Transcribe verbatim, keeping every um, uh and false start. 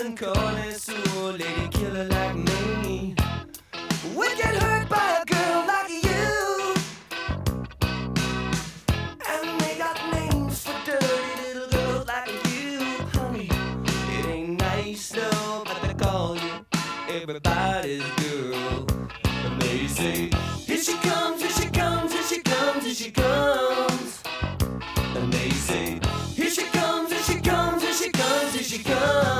and corny, so lady killer like me would get hurt by a girl like you. And they got names for dirty little girls like you. Honey, it ain't nice though, but they call you everybody's girl. And they say, here she comes, here she comes, here she comes, here she comes. And they say, here she comes, here she comes, here she comes, here she comes.